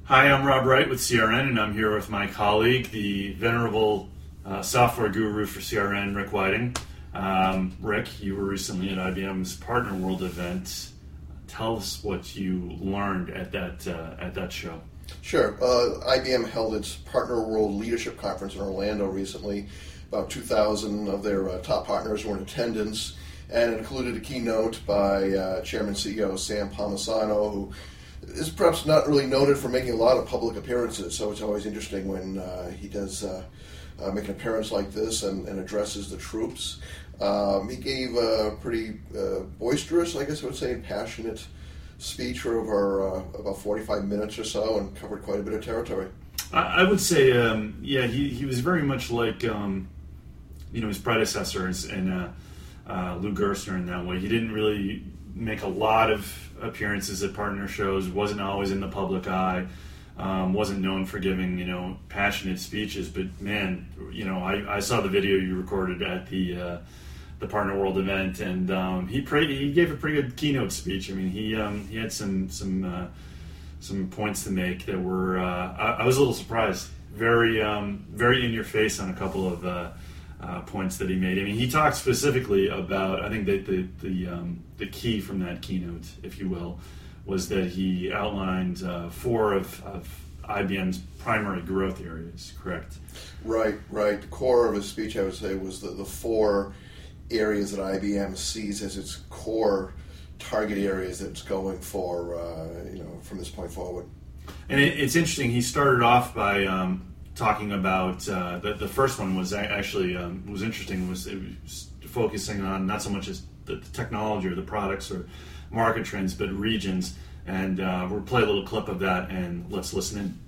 Hi, I'm Rob Wright with CRN, and I'm here with my colleague, the venerable software guru for CRN, Rick Whiting. Rick, you were recently at IBM's Partner World event. Tell us what you learned at that show. Sure. IBM held its Partner World Leadership Conference in Orlando recently. About 2,000 of their top partners were in attendance, and it included a keynote by Chairman CEO Sam Palmisano, who is perhaps not really noted for making a lot of public appearances, so it's always interesting when he does make an appearance like this and addresses the troops. He gave a pretty boisterous, I guess I would say, passionate speech for over about 45 minutes or so, and covered quite a bit of territory. I would say, he was very much like his predecessors and Lou Gerstner in that way. He didn't really make a lot of appearances at partner shows, wasn't always in the public eye, wasn't known for giving, passionate speeches, but man, I saw the video you recorded at the Partner World event, and he gave a pretty good keynote speech. I mean, he had some points to make that were, I was a little surprised, very in your face on a couple of points that he made. I mean, he talked specifically about, I think that the key from that keynote, if you will, was that he outlined 4 of IBM's primary growth areas, correct? Right. The core of his speech, I would say, was the 4 areas that IBM sees as its core target areas that it's going for, from this point forward. And it's interesting, he started off by talking about the first one was actually was interesting. It was focusing on not so much as the technology or the products or market trends, but regions. And we'll play a little clip of that, and let's listen in.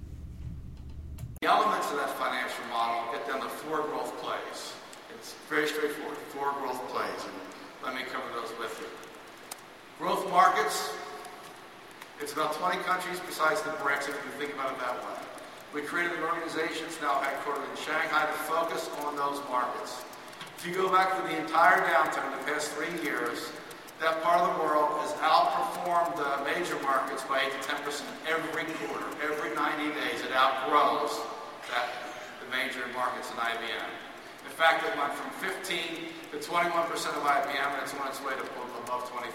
The elements of that financial model get down to 4 growth plays. It's very straightforward, 4 growth plays, and let me cover those with you. Growth markets, it's about 20 countries besides the BRICS, if you think about it that way. We created an organization that's now headquartered in Shanghai to focus on those markets. If you go back through the entire downturn in the past 3 years, that part of the world has outperformed the major markets by 8 to 10% every quarter. Every 90 days it outgrows the major markets in IBM. In fact, it went from 15 to 21% of IBM, and it's on its way to above 25%.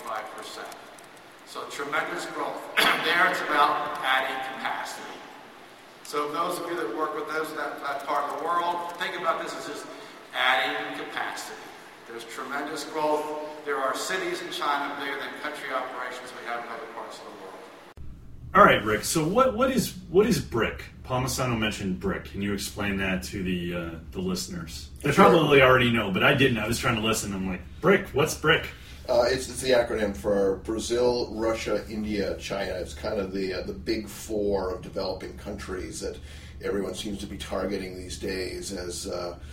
So tremendous growth. There it's about adding capacity. So those of you that work with that part of the world, think about this as just adding capacity. There's tremendous growth. There are cities in China bigger than country operations we have in other parts of the world. All right, Rick. So what is BRIC? Palmisano mentioned BRIC. Can you explain that to the listeners? They probably already know, but I didn't. I was trying to listen. I'm like, BRIC. What's BRIC? It's the acronym for Brazil, Russia, India, China. It's kind of the big 4 of developing countries that everyone seems to be targeting these days as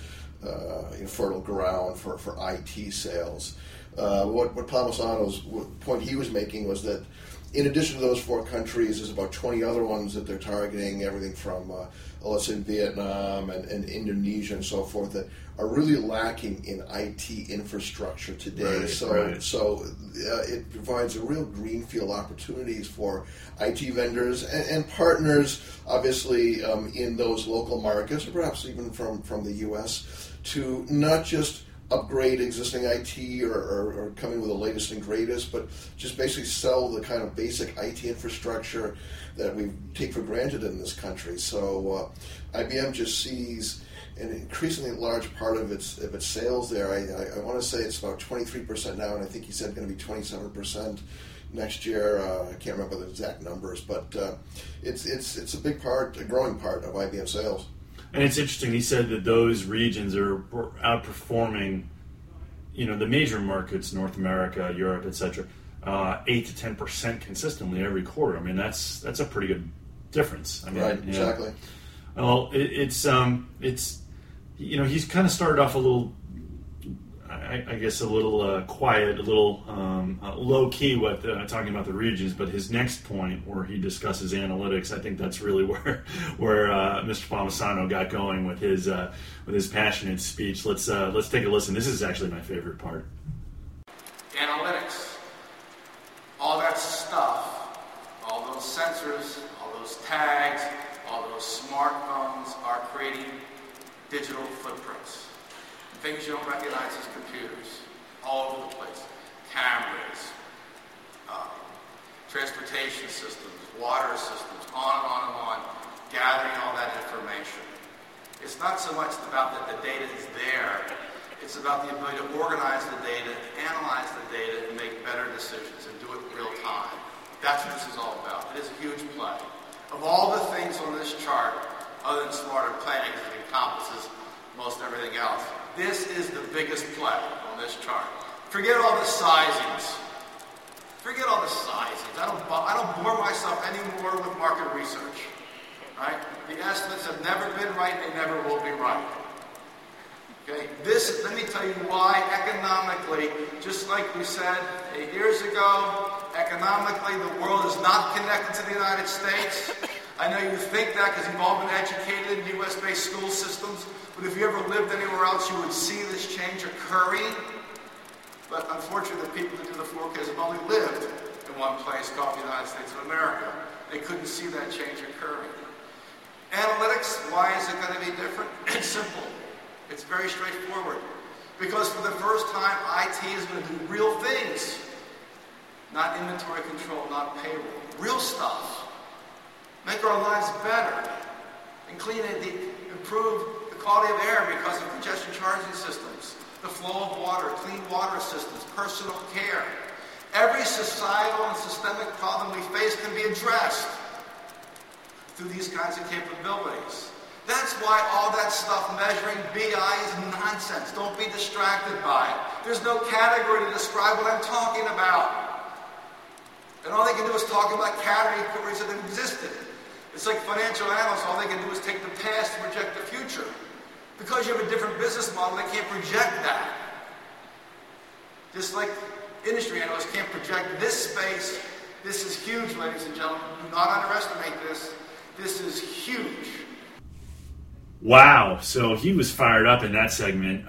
fertile ground for IT sales. What Palmisano's point he was making was that in addition to those 4 countries, there's about 20 other ones that they're targeting, everything from, let's say, Vietnam and Indonesia and so forth, that are really lacking in IT infrastructure today. So it provides a real greenfield opportunities for IT vendors and partners, obviously, in those local markets, or perhaps even from the U.S., to not just upgrade existing IT or come in with the latest and greatest, but just basically sell the kind of basic IT infrastructure that we take for granted in this country. So IBM just sees an increasingly large part of its sales there. I want to say it's about 23% now, and I think he said going to be 27% next year. I can't remember the exact numbers, but it's a big part, a growing part of IBM sales. And it's interesting, he said that those regions are outperforming, the major markets, North America, Europe, etc., 8 to 10% consistently every quarter. I mean, that's a pretty good difference. I mean, right, exactly. Well, it's he's kind of started off a little, I guess, a little quiet, a little low-key with talking about the regions, but his next point where he discusses analytics, I think that's really where Mr. Palmisano got going with his passionate speech. Let's take a listen. This is actually my favorite part. Analytics, all that stuff, all those sensors, all those tags, all those smartphones are creating digital footprints. Things you don't recognize as computers, all over the place. Cameras, transportation systems, water systems, on and on and on, gathering all that information. It's not so much about that the data is there, it's about the ability to organize the data, analyze the data, and make better decisions and do it in real time. That's what this is all about. It is a huge play. Of all the things on this chart, other than smarter planning, that encompasses most everything else, this is the biggest play on this chart. Forget all the sizings. Forget all the sizings. I don't bore myself anymore with market research. Right? The estimates have never been right, they never will be right. Okay? This, let me tell you why economically, just like we said 8 years ago, economically the world is not connected to the United States. I know you think that because you've all been educated in U.S.-based school systems, but if you ever lived anywhere else, you would see this change occurring. But unfortunately, the people that do the forecast have only lived in one place called the United States of America. They couldn't see that change occurring. Analytics, why is it going to be different? It's simple. It's very straightforward. Because for the first time, IT is going to do real things. Not inventory control, not payroll. Real stuff. Make our lives better. And clean and improve the quality of air because of congestion charging systems. The flow of water, clean water systems, personal care. Every societal and systemic problem we face can be addressed through these kinds of capabilities. That's why all that stuff measuring BI is nonsense. Don't be distracted by it. There's no category to describe what I'm talking about. And all they can do is talk about categories that existed. It's like financial analysts, all they can do is take the past and project the future. Because you have a different business model, they can't project that. Just like industry analysts can't project this space. This is huge, ladies and gentlemen. Do not underestimate this. This is huge. Wow. So he was fired up in that segment.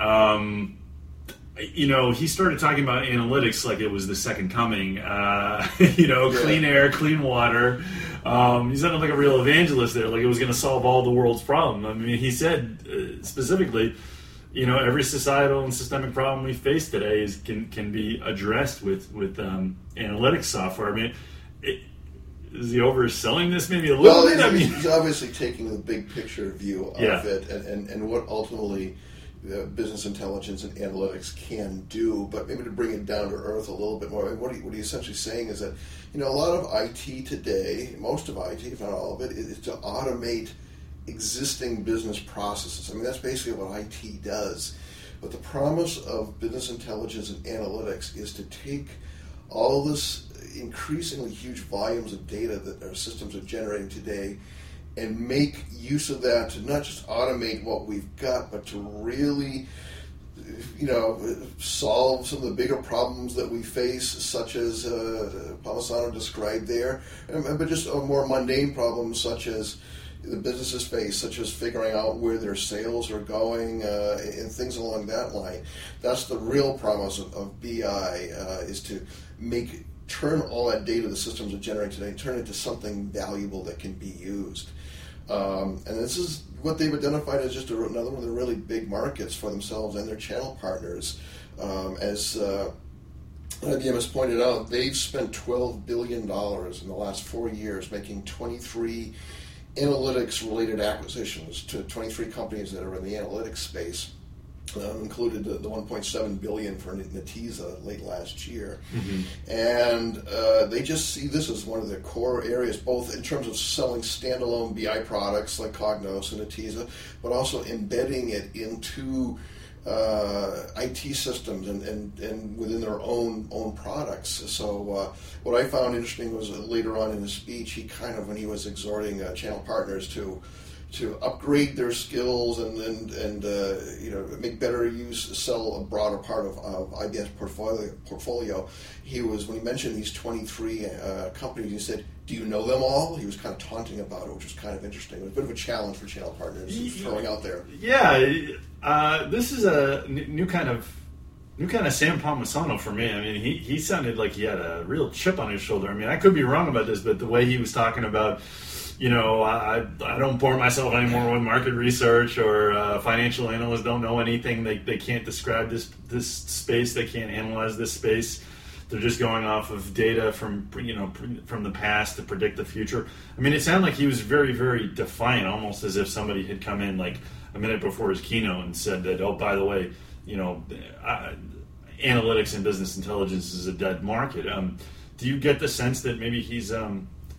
He started talking about analytics like it was the second coming. Clean air, clean water. He sounded like a real evangelist there, like it was going to solve all the world's problems. I mean, he said specifically, every societal and systemic problem we face today can be addressed with analytics software. I mean, is he overselling this maybe a little bit? He's obviously taking the big picture view of it and what ultimately business intelligence and analytics can do, but maybe to bring it down to earth a little bit more. I mean, what he's essentially saying is that, a lot of IT today, most of IT, if not all of it, is to automate existing business processes. I mean, that's basically what IT does. But the promise of business intelligence and analytics is to take all this increasingly huge volumes of data that our systems are generating today and make use of that to not just automate what we've got, but to really, solve some of the bigger problems that we face, such as Palmisano described there, but just more mundane problems such as the businesses face, such as figuring out where their sales are going and things along that line. That's the real promise of BI, is to turn all that data the systems are generating today, turn it into something valuable that can be used. And this is what they've identified as just another one of the really big markets for themselves and their channel partners. As IBM has pointed out, they've spent $12 billion in the last 4 years making 23 analytics-related acquisitions to 23 companies that are in the analytics space. Included the $1.7 billion for Netezza late last year. Mm-hmm. And they just see this as one of the core areas, both in terms of selling standalone BI products like Cognos and Netezza, but also embedding it into IT systems and within their own products. So what I found interesting was later on in his speech, when he was exhorting channel partners to upgrade their skills and make better use, sell a broader part of IBM's portfolio. When he mentioned these 23 companies, he said, "Do you know them all?" He was kind of taunting about it, which was kind of interesting. It was a bit of a challenge for channel partners throwing out there. Yeah, this is a new kind of Sam Palmisano for me. I mean, he sounded like he had a real chip on his shoulder. I mean, I could be wrong about this, but the way he was talking about I don't bore myself anymore with market research or financial analysts don't know anything. They can't describe this space. They can't analyze this space. They're just going off of data from the past to predict the future. I mean, it sounded like he was very, very defiant, almost as if somebody had come in like a minute before his keynote and said that, oh, by the way, analytics and business intelligence is a dead market. Do you get the sense that maybe he's got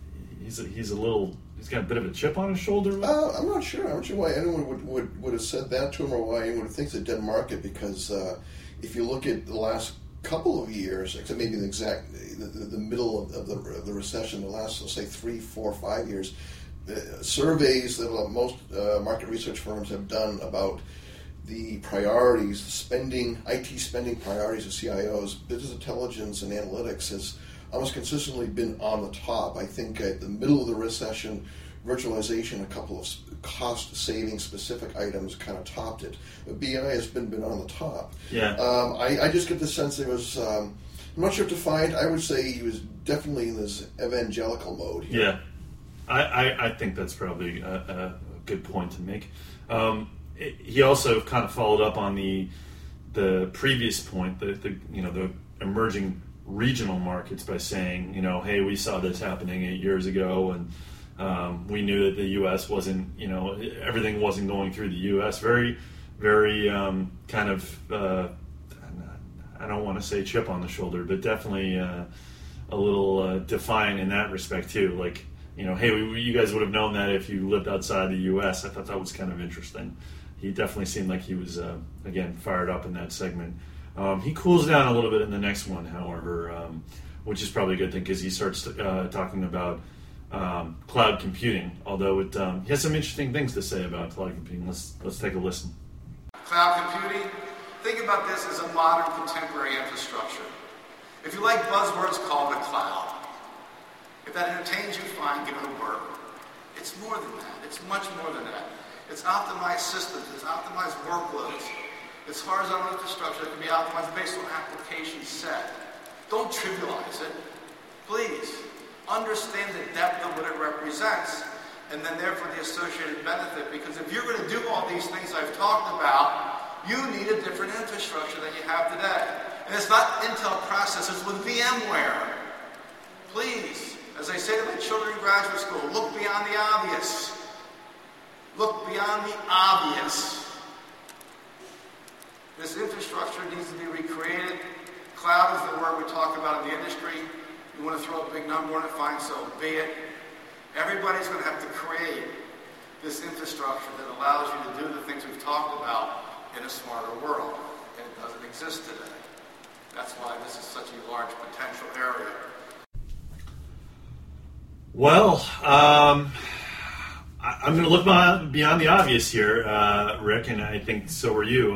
a bit of a chip on his shoulder? I'm not sure. I'm not sure why anyone would have said that to him, or why anyone would think it's a dead market. Because if you look at the last couple of years, except maybe the middle of the recession, the last, let's say 3, 4, 5 years, surveys that most market research firms have done about the priorities, IT spending priorities of CIOs, business intelligence and analytics has almost consistently been on the top. I think at the middle of the recession, virtualization, a couple of cost-saving specific items kind of topped it. But BI has been on the top. Yeah. I just get the sense there was, I'm not sure if defined, I would say he was definitely in this evangelical mode here. Yeah. I think that's probably a good point to make. He also kind of followed up on the previous point, the emerging regional markets by saying, hey, we saw this happening 8 years ago, and we knew that the U.S. wasn't, everything wasn't going through the U.S. Very, very kind of, I don't want to say chip on the shoulder, but definitely a little defiant in that respect too. Like, hey, you guys would have known that if you lived outside the U.S. I thought that was kind of interesting. He definitely seemed like he was, again, fired up in that segment. He cools down a little bit in the next one, however, which is probably a good thing because he starts talking about cloud computing, although he has some interesting things to say about cloud computing. Let's take a listen. Cloud computing, think about this as a modern contemporary infrastructure. If you like buzzwords, call it a cloud. If that entertains you, fine, give it a word. It's more than that. It's much more than that. It's optimized systems. It's optimized workloads. It's horizontal infrastructure that can be optimized based on application set. Don't trivialize it. Please understand the depth of what it represents, and then therefore the associated benefit. Because if you're going to do all these things I've talked about, you need a different infrastructure than you have today. And it's not Intel processors with VMware. Please, as I say to my children in graduate school, look beyond the obvious. Look beyond the obvious. This infrastructure needs to be recreated. Cloud is the word we talk about in the industry. You want to throw a big number on it, fine, so be it. Everybody's going to have to create this infrastructure that allows you to do the things we've talked about in a smarter world. And it doesn't exist today. That's why this is such a large potential area. Well, I'm going to look beyond the obvious here, Rick, and I think so are you.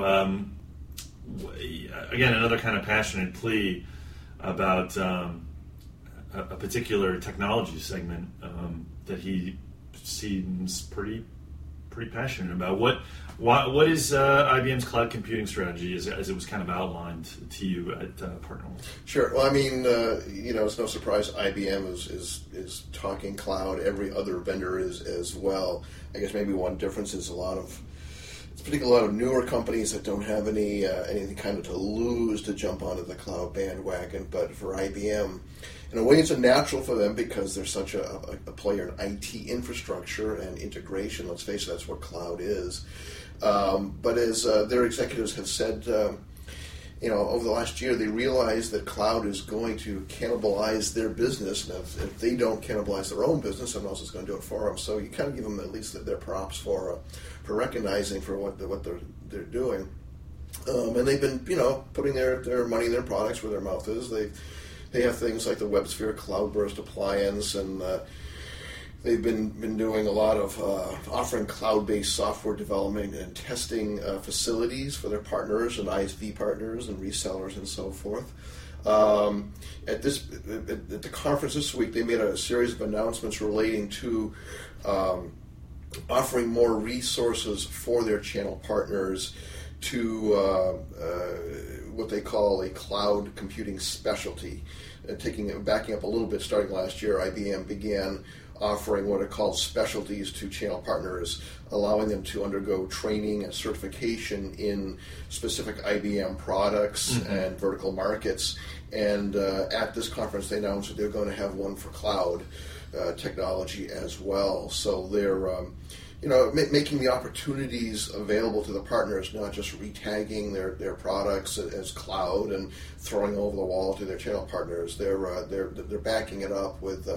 Again, another kind of passionate plea about a particular technology segment that he seems pretty passionate about. What is IBM's cloud computing strategy as it was kind of outlined to you at PartnerWorld? Sure. Well, I mean, it's no surprise IBM is talking cloud. Every other vendor is as well. I guess maybe one difference is particularly a lot of newer companies that don't have anything kind of to lose to jump onto the cloud bandwagon. But for IBM, in a way, it's a natural for them because they're such a player in IT infrastructure and integration. Let's face it, that's what cloud is. But as their executives have said, over the last year, they realize that cloud is going to cannibalize their business, and if they don't cannibalize their own business, someone else is going to do it for them. So you kind of give them at least their props for recognizing for what they're doing. And they've been, putting their money in their products where their mouth is. They have things like the WebSphere Cloudburst appliance, and they've been doing a lot of offering cloud-based software development and testing facilities for their partners and ISV partners and resellers and so forth. At the conference this week, they made a series of announcements relating to offering more resources for their channel partners to what they call a cloud computing specialty. Backing up a little bit, starting last year, IBM began offering what are called specialties to channel partners, allowing them to undergo training and certification in specific IBM products and vertical markets. And at this conference, they announced that they're going to have one for cloud technology as well. So they're making the opportunities available to the partners, not just retagging their products as cloud and throwing over the wall to their channel partners. They're backing it up with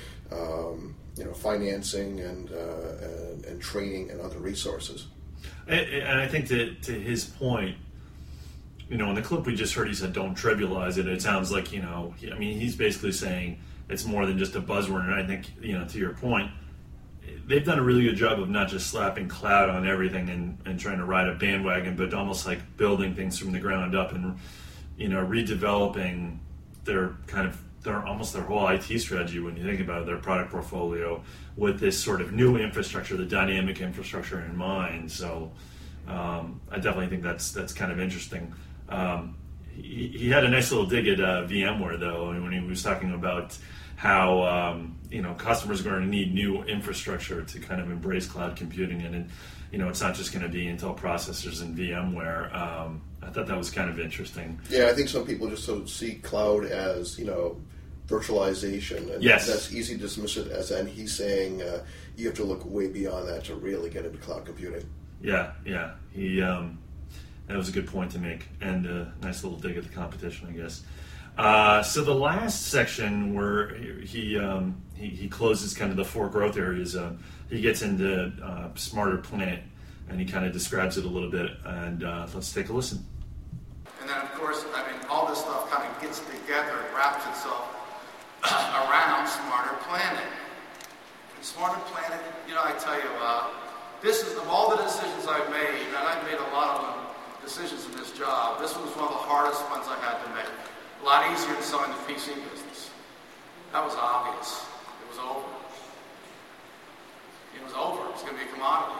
financing and training and other resources. And I think that to his point, in the clip we just heard, he said, "Don't trivialize it." It sounds like he's basically saying it's more than just a buzzword. And I think to your point, they've done a really good job of not just slapping cloud on everything and trying to ride a bandwagon, but almost like building things from the ground up and redeveloping their whole IT strategy when you think about it, their product portfolio with this sort of new infrastructure, the dynamic infrastructure in mind. So I definitely think that's kind of interesting. He had a nice little dig at VMware though, and when he was talking about how customers are going to need new infrastructure to kind of embrace cloud computing, and it's not just going to be Intel processors and VMware. I thought that was kind of interesting. Yeah, I think some people just sort of see cloud as virtualization, and yes, that's easy to dismiss it as. And he's saying you have to look way beyond that to really get into cloud computing. Yeah, he that was a good point to make, and a nice little dig at the competition, I guess. So the last section where he closes kind of the four growth areas, he gets into Smarter Planet, and he kind of describes it a little bit, and let's take a listen. And then, of course, all this stuff kind of gets together, wraps itself around Smarter Planet. And Smarter Planet, I tell you, this is, of all the decisions I've made, and I've made a lot of decisions in this job, this was one of the hardest ones I had to make. A lot easier than selling the PC business. That was obvious. It was over. It was over. It was going to be a commodity.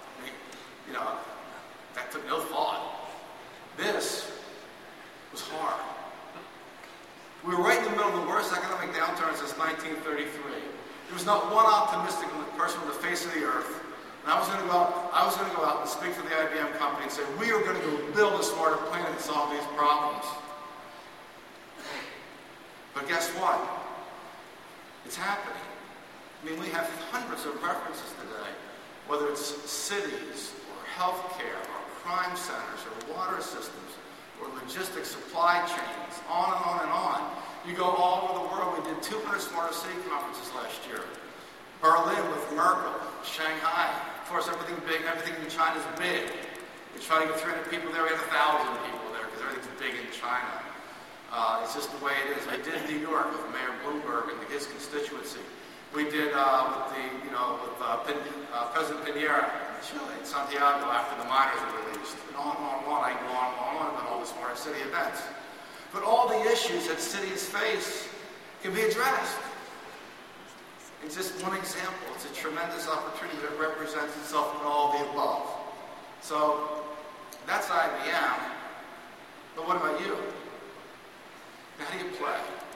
That took no thought. This was hard. We were right in the middle of the worst economic downturn since 1933. There was not one optimistic person on the face of the earth. And I was going to go out and speak to the IBM company and say, we are going to go build a Smarter Planet and solve these problems. But guess what? It's happening. We have hundreds of references today, whether it's cities, or healthcare, or crime centers, or water systems, or logistics, supply chains, on and on and on. You go all over the world. We did 200 Smarter City conferences last year. Berlin with Merkel, Shanghai. Of course, everything in China is big. We try to get 300 people there. We have 1,000 people there because everything's big in China. It's just the way it is. I did New York with Mayor Bloomberg and his constituency. We did with President Piñera in Chile, in Santiago, after the miners were released. And on and on. I can go on and on about all the Smarter City events. But all the issues that cities face can be addressed. It's just one example. It's a tremendous opportunity that represents itself in all the above. So that's IBM. But what about you? How do you play?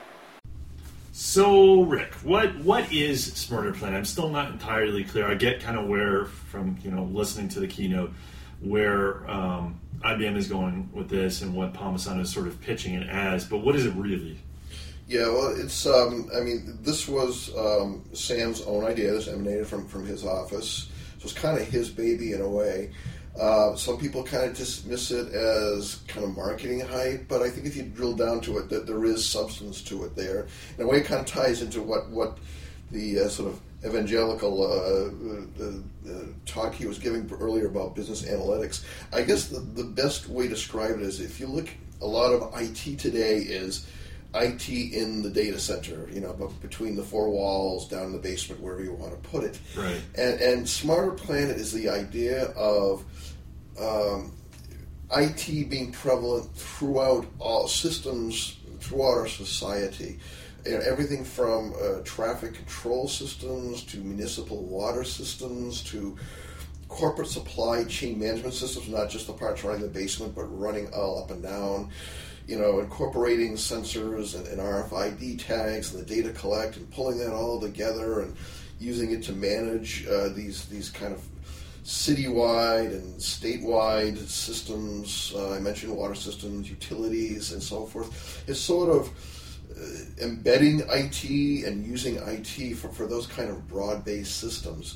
So, Rick, what is Smarter Planet? I'm still not entirely clear. I get kind of where, from listening to the keynote, where IBM is going with this and what Palmisano is sort of pitching it as. But what is it really? Yeah, well, it's. This was Sam's own idea. This emanated from his office. So it's kind of his baby in a way. Some people kind of dismiss it as kind of marketing hype, but I think if you drill down to it, that there is substance to it there. In a way, it kind of ties into what the sort of evangelical talk he was giving earlier about business analytics. I guess the best way to describe it is, if you look, a lot of IT today is IT in the data center, between the four walls, down in the basement, wherever you want to put it. Right. And Smarter Planet is the idea of IT being prevalent throughout all systems, throughout our society. Everything from traffic control systems to municipal water systems to corporate supply chain management systems, not just the parts running in the basement, but running all up and down. Incorporating sensors and RFID tags and the data collect and pulling that all together and, using it to manage these kind of citywide and statewide systems. I mentioned water systems, utilities, and so forth. It's sort of embedding IT and using IT for those kind of broad-based systems.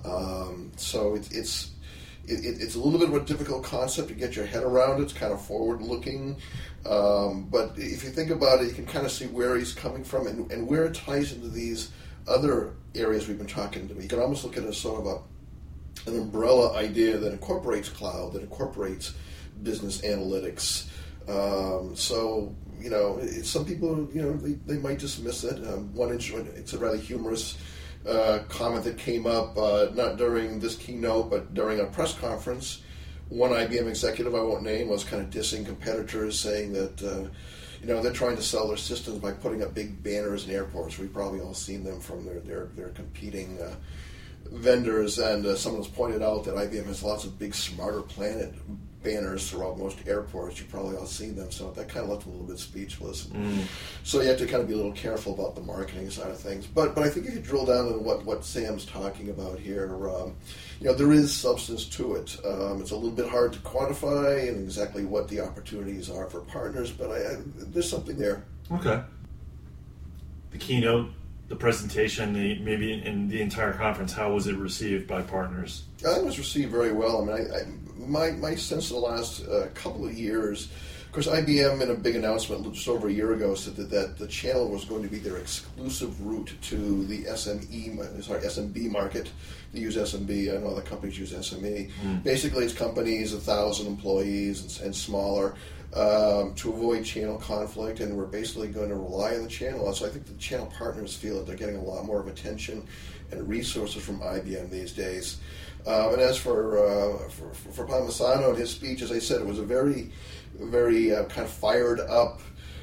So it's a little bit of a difficult concept to get your head around. It's kind of forward-looking. But if you think about it, you can kind of see where he's coming from and where it ties into these other areas we've been talking about. You can almost look at it as sort of an umbrella idea that incorporates cloud, that incorporates business analytics. So, some people, they might dismiss it. It's a rather humorous comment that came up, not during this keynote, but during a press conference. One IBM executive, I won't name, was kind of dissing competitors, saying that, they're trying to sell their systems by putting up big banners in airports. We've probably all seen them from their competing vendors, and someone has pointed out that IBM has lots of big Smarter Planet banners throughout most airports. You've probably all seen them, so that kind of left them a little bit speechless. So you have to kind of be a little careful about the marketing side of things. But I think if you drill down into what Sam's talking about here, there is substance to it. It's a little bit hard to quantify and exactly what the opportunities are for partners, but there's something there. Okay. The keynote, the presentation, maybe in the entire conference, how was it received by partners? It was received very well. I mean, my sense of the last couple of years, of course, IBM in a big announcement just over a year ago said that the channel was going to be their exclusive route to the SMB market. They use SMB. I know other companies use SME. Basically, it's companies 1,000 employees and smaller. To avoid channel conflict, and we're basically going to rely on the channel. So I think the channel partners feel that they're getting a lot more of attention and resources from IBM these days. And as for Palmisano and his speech, as I said, it was a very, very kind of fired up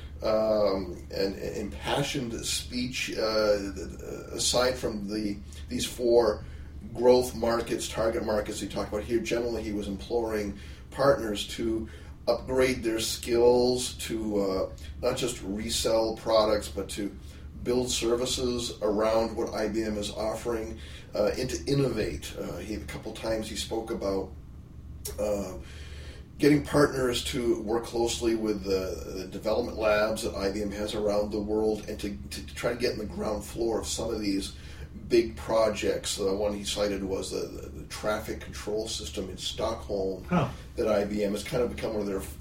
and impassioned speech. Aside from these four growth markets, target markets he talked about here, generally he was imploring partners to upgrade their skills, to not just resell products, but to build services around what IBM is offering, and to innovate. A couple times he spoke about getting partners to work closely with the development labs that IBM has around the world, and to try to get in the ground floor of some of these big projects. The one he cited was the traffic control system in Stockholm that IBM has kind of become one of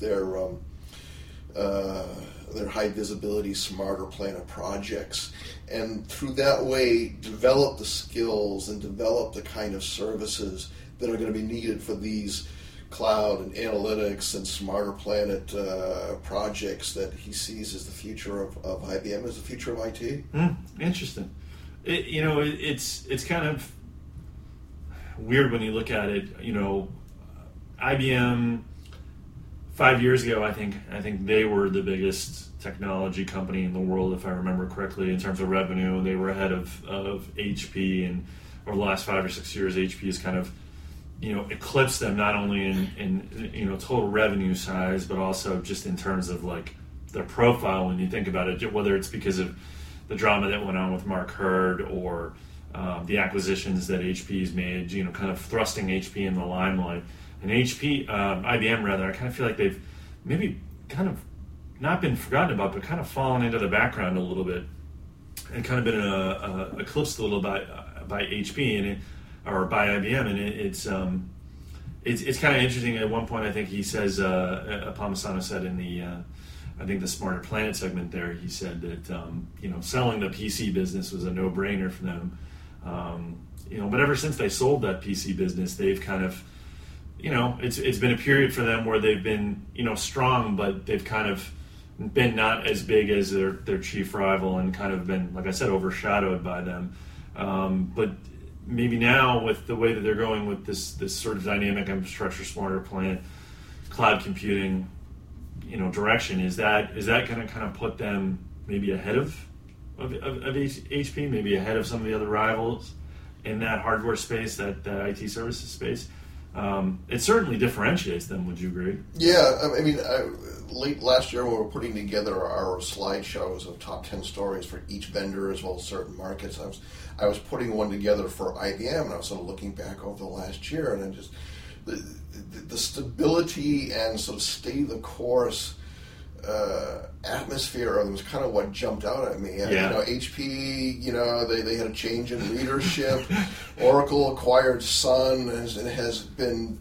their high visibility Smarter Planet projects, and through that way develop the skills and develop the kind of services that are going to be needed for these cloud and analytics and Smarter Planet projects that he sees as the future of IBM, as the future of IT. Interesting. It's kind of weird when you look at it. IBM 5 years ago, I think they were the biggest technology company in the world, if I remember correctly, in terms of revenue. They were ahead of HP, and over the last 5 or 6 years, HP has kind of eclipsed them, not only in total revenue size, but also just in terms of like their profile. When you think about it, whether it's because of the drama that went on with Mark Hurd, or the acquisitions that HP's made, kind of thrusting HP in the limelight. And IBM rather, I kind of feel like they've maybe kind of not been forgotten about, but kind of fallen into the background a little bit, and kind of been eclipsed a little by HP or by IBM. And it's kind of interesting. At one point, I think he says, Palmisano said in the I think the Smarter Planet segment there, he said that selling the PC business was a no-brainer for them. But ever since they sold that PC business, they've kind of, it's been a period for them where they've been, strong, but they've kind of been not as big as their chief rival, and kind of been, like I said, overshadowed by them. But maybe now, with the way that they're going with this sort of dynamic infrastructure, Smarter Planet, cloud computing, direction, is that going to kind of put them maybe ahead of HP, maybe ahead of some of the other rivals in that hardware space, that IT services space? it certainly differentiates them. Would you agree? Yeah, I mean, late last year when we were putting together our slideshows of top 10 stories for each vendor as well as certain markets, I was putting one together for IBM, and I was sort of looking back over the last year, and I just the stability and sort of stay the course atmosphere of them was kind of what jumped out at me. Yeah. HP, they had a change in leadership. Oracle acquired Sun and has been,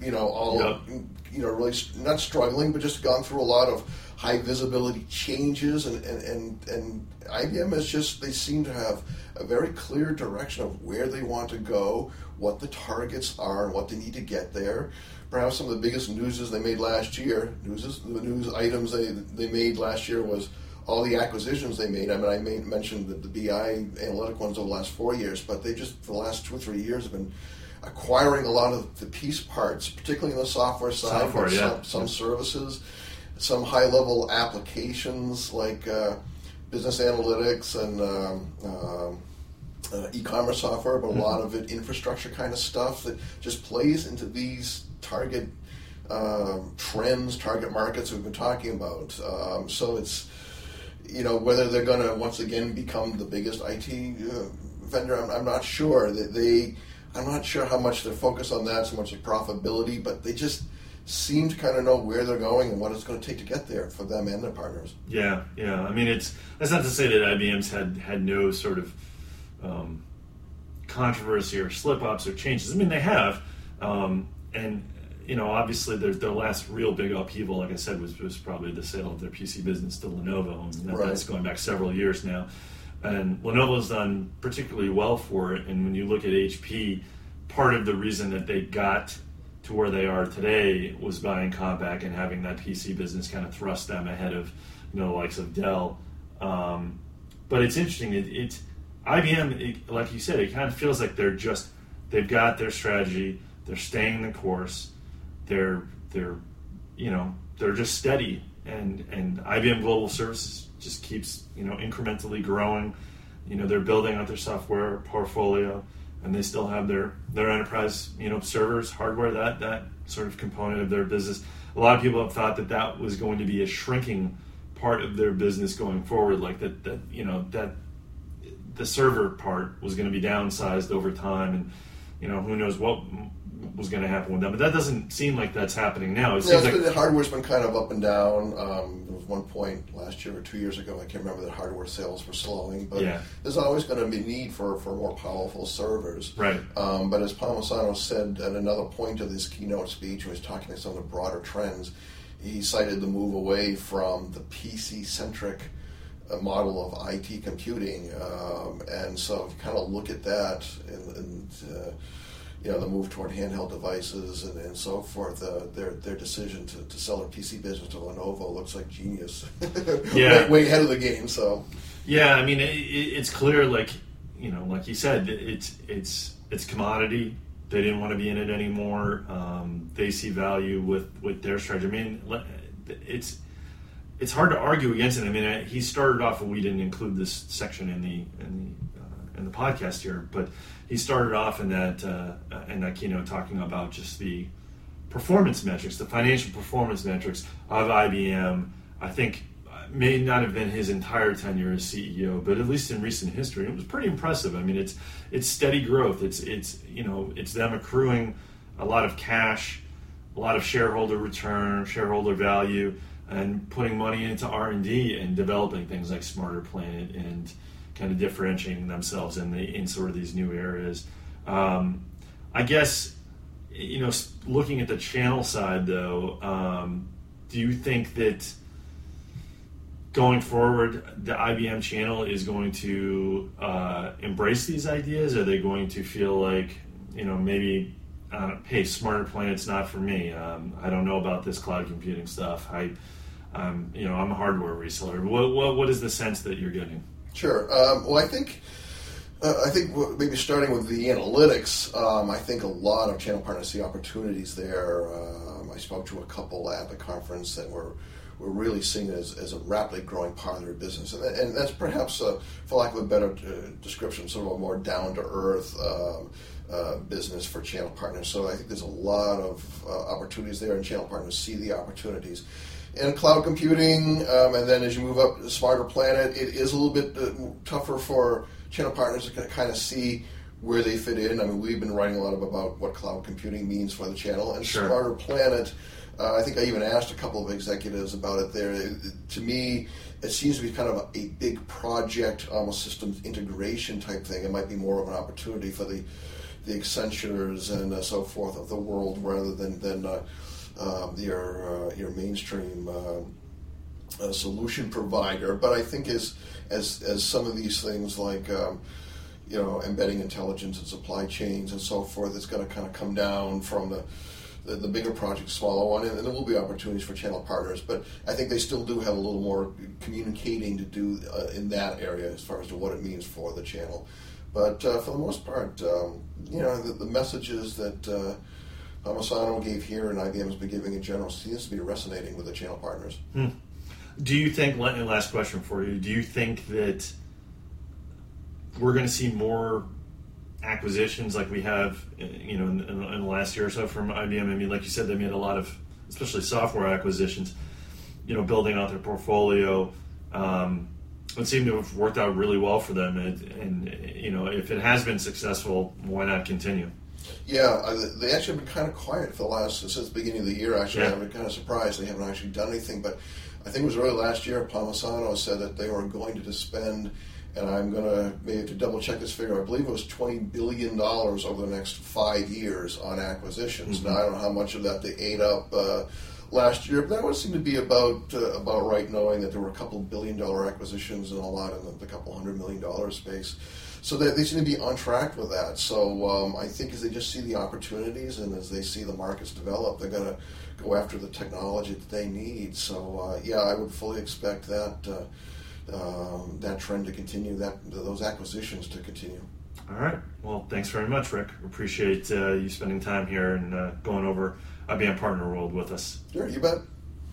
really not struggling, but just gone through a lot of high visibility changes. And IBM is they seem to have a very clear direction of where they want to go, what the targets are, and what they need to get there. Perhaps some of the biggest news they made last year, the news items they made last year was all the acquisitions they made. I mean, I mentioned the BI analytic ones over the last 4 years, but they just, for the last 2 or 3 years, have been acquiring a lot of the piece parts, particularly on the software side, some services, some high-level applications like business analytics and e-commerce software, but a lot of it infrastructure kind of stuff that just plays into these target trends, target markets we've been talking about. So it's, whether they're going to once again become the biggest IT vendor, I'm not sure. I'm not sure how much they're focused on that, so much as profitability, but they just seem to kind of know where they're going and what it's going to take to get there for them and their partners. Yeah. I mean, that's not to say that IBM's had no sort of controversy or slip-ups or changes. I mean, they have, and obviously their last real big upheaval, like I said, was probably the sale of their PC business to Lenovo, and that's going back several years now. And Lenovo's done particularly well for it. And when you look at HP, part of the reason that they got to where they are today was buying Compaq and having that PC business kind of thrust them ahead of the likes of Dell. But it's interesting. It's IBM, like you said, it kind of feels like they've got their strategy. They're staying the course. They're just steady, and IBM Global Services just keeps incrementally growing. They're building out their software portfolio, and they still have their enterprise servers, hardware, that sort of component of their business. A lot of people have thought that was going to be a shrinking part of their business going forward, like that the server part was going to be downsized over time, and who knows what was going to happen with that. But that doesn't seem like that's happening now. The hardware's been kind of up and down. There was one point last year or 2 years ago, I can't remember, that hardware sales were slowing. But there's always going to be need for more powerful servers. Right. But as Palmisano said at another point of this keynote speech, when he was talking about some of the broader trends, he cited the move away from the PC-centric model of IT computing. And so if you kind of look at that and the move toward handheld devices and so forth, their decision to sell their PC business to Lenovo looks like genius. way ahead of the game. So I mean, it's clear, like you said, it's commodity. They didn't want to be in it anymore. They see value with their strategy. I mean, it's hard to argue against it. I mean, he started off, and we didn't include this section in the podcast here, but he started off in that keynote talking about just the performance metrics, the financial performance metrics of IBM. I think may not have been his entire tenure as CEO, but at least in recent history, it was pretty impressive. I mean, it's steady growth. It's them accruing a lot of cash, a lot of shareholder return, shareholder value, and putting money into R&D and developing things like Smarter Planet and kind of differentiating themselves in sort of these new areas. I guess, looking at the channel side, though, do you think that going forward, the IBM channel is going to embrace these ideas? Are they going to feel like, maybe, hey, Smarter Planet's not for me. I don't know about this cloud computing stuff. I'm a hardware reseller. What is the sense that you're getting? Sure. Well, I think maybe starting with the analytics, I think a lot of channel partners see opportunities there. I spoke to a couple at the conference that were really seeing it as a rapidly growing part of their business. And that's perhaps, for lack of a better description, sort of a more down-to-earth, business for channel partners. So I think there's a lot of opportunities there, and channel partners see the opportunities. And cloud computing, and then as you move up to Smarter Planet, it is a little bit tougher for channel partners to kind of see where they fit in. I mean, we've been writing a lot about what cloud computing means for the channel. And Sure. Smarter Planet, I think I even asked a couple of executives about it there. To me, it seems to be kind of a big project, almost systems integration type thing. It might be more of an opportunity for the Accentures and so forth of the world rather than your mainstream solution provider. But I think as some of these things like embedding intelligence and supply chains and so forth, it's going to kind of come down from the bigger project, smaller one, and there will be opportunities for channel partners. But I think they still do have a little more communicating to do in that area as far as to what it means for the channel. But for the most part, the messages that Palmisano gave here and IBM has been giving in general seems to be resonating with the channel partners. Do you think, last question for you, do you think that we're going to see more acquisitions like we have in the last year or so from IBM? I mean, like you said, they made a lot of, especially software acquisitions, building out their portfolio. It seemed to have worked out really well for them, and if it has been successful, why not continue? Yeah, they actually have been kind of quiet for since the beginning of the year. Actually, Yeah. I've been kind of surprised they haven't actually done anything. But I think it was early last year, Palmisano said that they were going to spend, and I'm going to maybe to double check this figure, I believe it was $20 billion over the next 5 years on acquisitions. Mm-hmm. Now, I don't know how much of that they ate up last year, but that would seem to be about right, knowing that there were a couple $1 billion acquisitions and a lot in the couple $100 million space. So they seem to be on track with that. So I think as they just see the opportunities and as they see the markets develop, they're going to go after the technology that they need. So I would fully expect that trend to continue, those acquisitions to continue. All right. Well, thanks very much, Rick. Appreciate you spending time here and going over IBM Partner World with us. Sure, you bet.